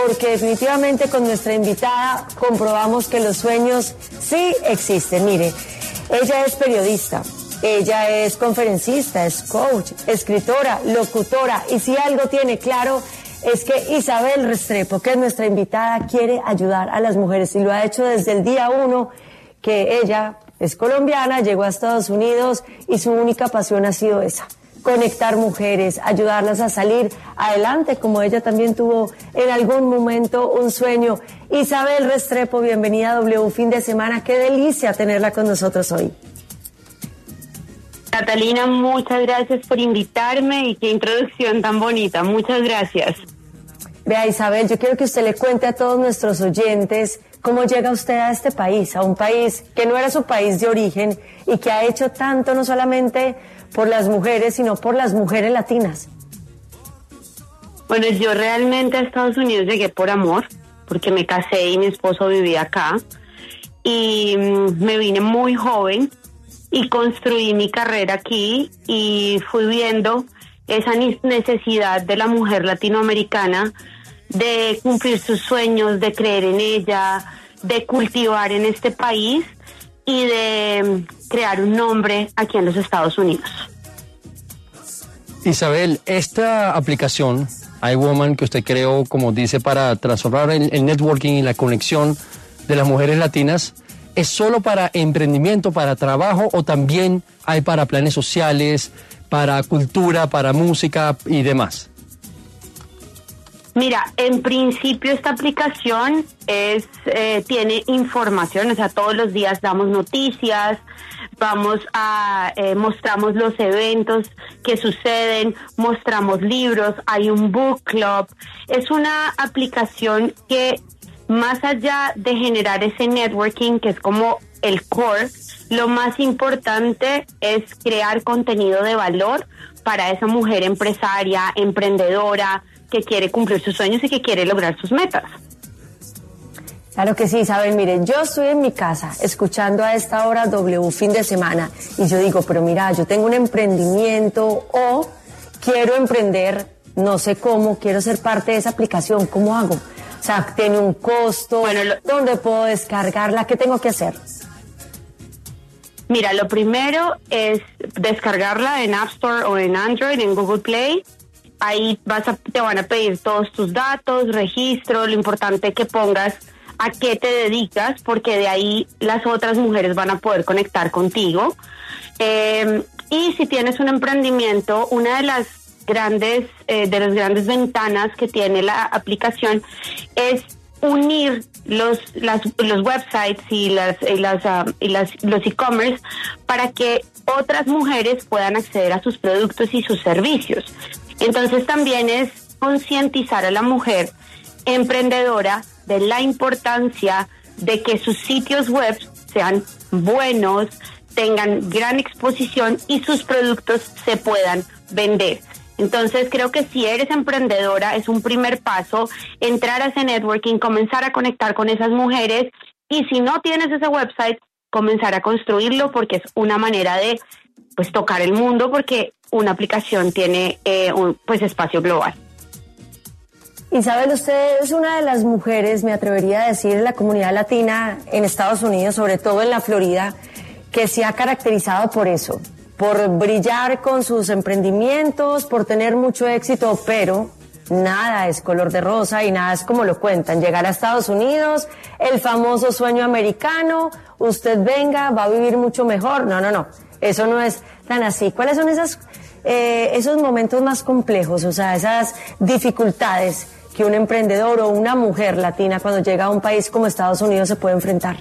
Porque definitivamente con nuestra invitada comprobamos que los sueños sí existen. Mire, ella es periodista, ella es conferencista, es coach, escritora, locutora, y si algo tiene claro es que Isabel Restrepo, que es nuestra invitada, quiere ayudar a las mujeres y lo ha hecho desde el día 1 que ella es colombiana, llegó a Estados Unidos y su única pasión ha sido esa: conectar mujeres, ayudarlas a salir adelante, como ella también tuvo en algún momento un sueño. Isabel Restrepo, bienvenida a W Fin de Semana. Qué delicia tenerla con nosotros hoy. Catalina, muchas gracias por invitarme y qué introducción tan bonita. Muchas gracias. Vea, Isabel, yo quiero que usted le cuente a todos nuestros oyentes cómo llega usted a este país, a un país que no era su país de origen y que ha hecho tanto no solamente por las mujeres, sino por las mujeres latinas. Bueno, yo realmente a Estados Unidos llegué por amor, porque me casé y mi esposo vivía acá, y me vine muy joven y construí mi carrera aquí y fui viendo esa necesidad de la mujer latinoamericana de cumplir sus sueños, de creer en ella, de cultivar en este país y de crear un nombre aquí en los Estados Unidos. Isabel, esta aplicación, iWoman, que usted creó, como dice, para transformar el networking y la conexión de las mujeres latinas, ¿es solo para emprendimiento, para trabajo, o también hay para planes sociales, para cultura, para música y demás? Mira, en principio esta aplicación tiene información, o sea, todos los días damos noticias, mostramos los eventos que suceden, mostramos libros, hay un book club. Es una aplicación que, más allá de generar ese networking, que es como el core, lo más importante es crear contenido de valor para esa mujer empresaria, emprendedora, que quiere cumplir sus sueños y que quiere lograr sus metas. Claro que sí, Isabel. Mire, yo estoy en mi casa escuchando a esta hora W Fin de Semana y yo digo, pero mira, yo tengo un emprendimiento o quiero emprender, no sé cómo, quiero ser parte de esa aplicación, ¿cómo hago? O sea, ¿tiene un costo? Bueno, ¿dónde puedo descargarla? ¿Qué tengo que hacer? Mira, lo primero es descargarla en App Store o en Android, en Google Play. Ahí te van a pedir todos tus datos, registro, lo importante es que pongas a qué te dedicas, porque de ahí las otras mujeres van a poder conectar contigo. Y si tienes un emprendimiento, una de las grandes ventanas que tiene la aplicación es unir los websites y los e-commerce para que otras mujeres puedan acceder a sus productos y sus servicios. Entonces también es concientizar a la mujer emprendedora de la importancia de que sus sitios web sean buenos, tengan gran exposición y sus productos se puedan vender. Entonces creo que si eres emprendedora es un primer paso entrar a ese networking, comenzar a conectar con esas mujeres, y si no tienes ese website, comenzar a construirlo, porque es una manera de tocar el mundo, porque una aplicación tiene un espacio global. Isabel, usted es una de las mujeres, me atrevería a decir, en la comunidad latina en Estados Unidos, sobre todo en la Florida, que se ha caracterizado por eso, por brillar con sus emprendimientos, por tener mucho éxito, pero nada es color de rosa y nada es como lo cuentan. Llegar a Estados Unidos, el famoso sueño americano, usted venga, va a vivir mucho mejor. No, eso no es tan así. ¿Cuáles son esos momentos más complejos, o sea, esas dificultades que un emprendedor o una mujer latina cuando llega a un país como Estados Unidos se puede enfrentar?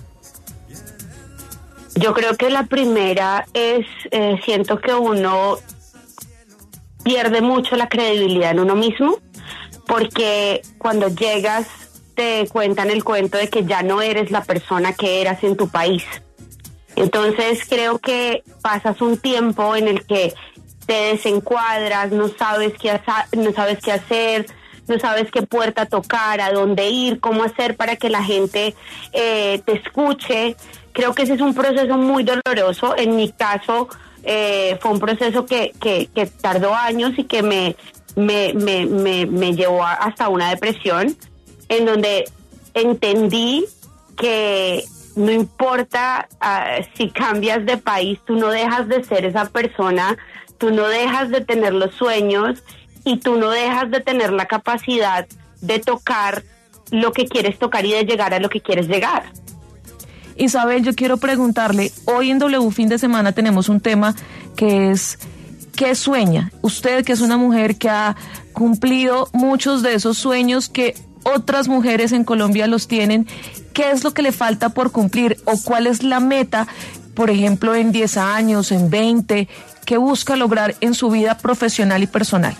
Yo creo que la primera es, siento que uno pierde mucho la credibilidad en uno mismo, porque cuando llegas te cuentan el cuento de que ya no eres la persona que eras en tu país. Entonces creo que pasas un tiempo en el que te desencuadras, no sabes qué hacer, no sabes qué puerta tocar, a dónde ir, cómo hacer para que la gente te escuche. Creo que ese es un proceso muy doloroso. En mi caso fue un proceso que tardó años y que me llevó hasta una depresión. en donde entendí que no importa si cambias de país, tú no dejas de ser esa persona, tú no dejas de tener los sueños y tú no dejas de tener la capacidad de tocar lo que quieres tocar y de llegar a lo que quieres llegar. Isabel, yo quiero preguntarle, hoy en W Fin de Semana tenemos un tema que es ¿qué sueña? Usted, que es una mujer que ha cumplido muchos de esos sueños que otras mujeres en Colombia los tienen, ¿qué es lo que le falta por cumplir? ¿O cuál es la meta, por ejemplo, en 10 años, en 20, que busca lograr en su vida profesional y personal?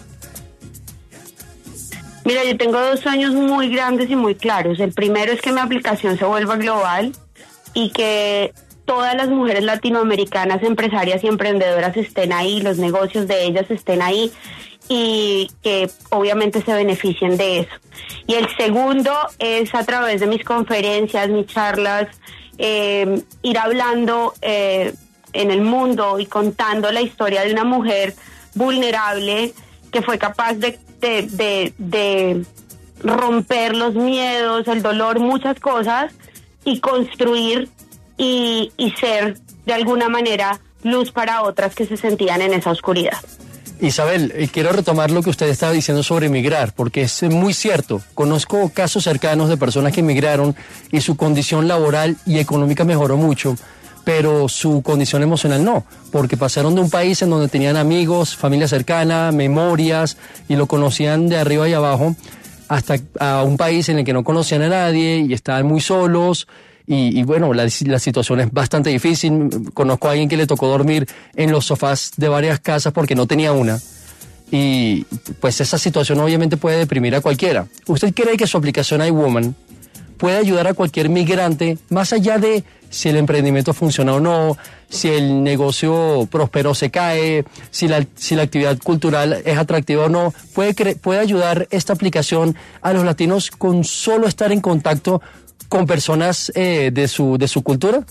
Mira, yo tengo 2 sueños muy grandes y muy claros. El primero es que mi aplicación se vuelva global y que todas las mujeres latinoamericanas, empresarias y emprendedoras estén ahí, los negocios de ellas estén ahí y que obviamente se beneficien de eso. Y el segundo es a través de mis conferencias, mis charlas, ir hablando en el mundo y contando la historia de una mujer vulnerable que fue capaz de romper los miedos, el dolor, muchas cosas, y construir y ser de alguna manera luz para otras que se sentían en esa oscuridad. Isabel, quiero retomar lo que usted estaba diciendo sobre emigrar, porque es muy cierto. Conozco casos cercanos de personas que emigraron y su condición laboral y económica mejoró mucho, pero su condición emocional no, porque pasaron de un país en donde tenían amigos, familia cercana, memorias, y lo conocían de arriba y abajo, hasta a un país en el que no conocían a nadie y estaban muy solos. Y bueno, la situación es bastante difícil. Conozco a alguien que le tocó dormir en los sofás de varias casas porque no tenía una. Y pues esa situación obviamente puede deprimir a cualquiera. ¿Usted cree que su aplicación iWoman puede ayudar a cualquier migrante, más allá de si el emprendimiento funciona o no, si el negocio próspero o se cae, si la actividad cultural es atractiva o no? ¿Puede ayudar esta aplicación a los latinos con solo estar en contacto con personas de su cultura?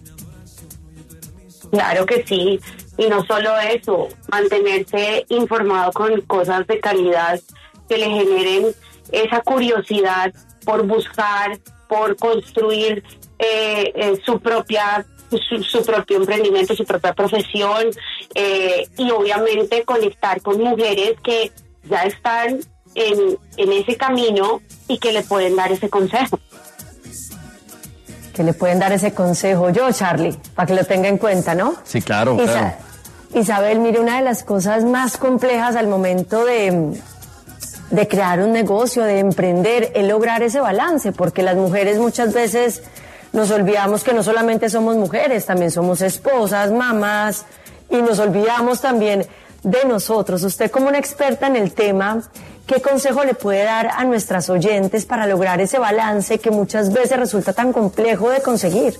Claro que sí, y no solo eso, mantenerse informado con cosas de calidad que le generen esa curiosidad por buscar, por construir su propio emprendimiento, su propia profesión, y obviamente conectar con mujeres que ya están en ese camino y que le pueden dar ese consejo. Que le pueden dar ese consejo. Yo, Charlie, para que lo tenga en cuenta, ¿no? Sí, claro, claro. Isabel, mire, una de las cosas más complejas al momento de crear un negocio, de emprender, es lograr ese balance, porque las mujeres muchas veces nos olvidamos que no solamente somos mujeres, también somos esposas, mamás, y nos olvidamos también de nosotros. Usted, como una experta en el tema, ¿qué consejo le puede dar a nuestras oyentes para lograr ese balance que muchas veces resulta tan complejo de conseguir?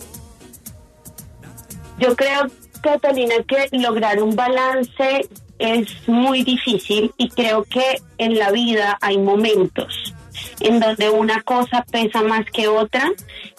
Yo creo, Catalina, que lograr un balance es muy difícil y creo que en la vida hay momentos en donde una cosa pesa más que otra,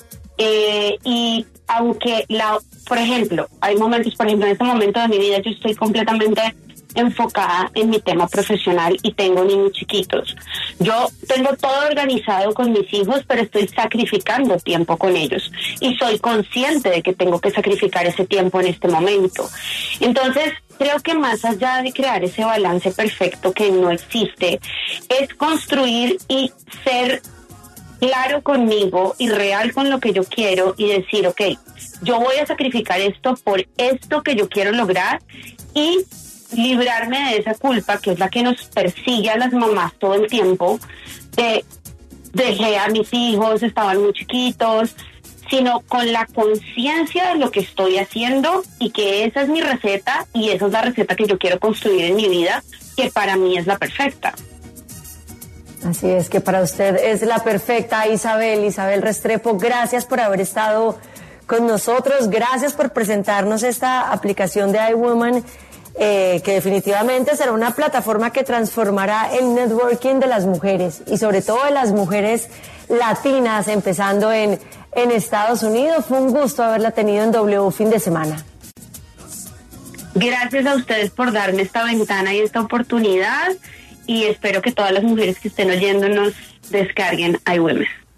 y aunque por ejemplo, hay momentos, por ejemplo, en este momento de mi vida yo estoy completamente enfocada en mi tema profesional y tengo niños chiquitos. Yo tengo todo organizado con mis hijos, pero estoy sacrificando tiempo con ellos y soy consciente de que tengo que sacrificar ese tiempo en este momento. Entonces, creo que más allá de crear ese balance perfecto que no existe, es construir y ser claro conmigo y real con lo que yo quiero y decir, ok, yo voy a sacrificar esto por esto que yo quiero lograr y librarme de esa culpa que es la que nos persigue a las mamás todo el tiempo, de dejé a mis hijos, estaban muy chiquitos, sino con la conciencia de lo que estoy haciendo y que esa es mi receta y esa es la receta que yo quiero construir en mi vida, que para mí es la perfecta. Así es, que para usted es la perfecta. Isabel Restrepo, gracias por haber estado con nosotros, gracias por presentarnos esta aplicación de iWoman, que definitivamente será una plataforma que transformará el networking de las mujeres y sobre todo de las mujeres latinas, empezando en Estados Unidos. Fue un gusto haberla tenido en W Fin de Semana. Gracias a ustedes por darme esta ventana y esta oportunidad, y espero que todas las mujeres que estén oyéndonos descarguen iWomen.